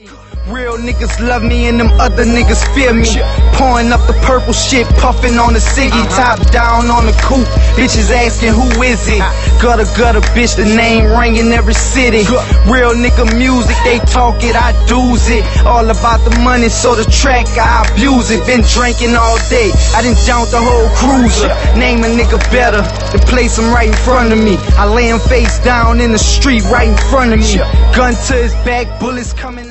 Real niggas love me and them other niggas fear me. Pouring up the purple shit, puffing on the ciggy, top down on the coupe. Bitches asking who is it? Gutter bitch, the name ringing every city. Real nigga music, they talk it, I do's it. All about the money, so the track I abuse it. Been drinking all day, I done jumped the whole cruiser. Name a nigga better, than place him right in front of me. I lay him face down in the street right in front of me. Gun to his back, bullets coming out.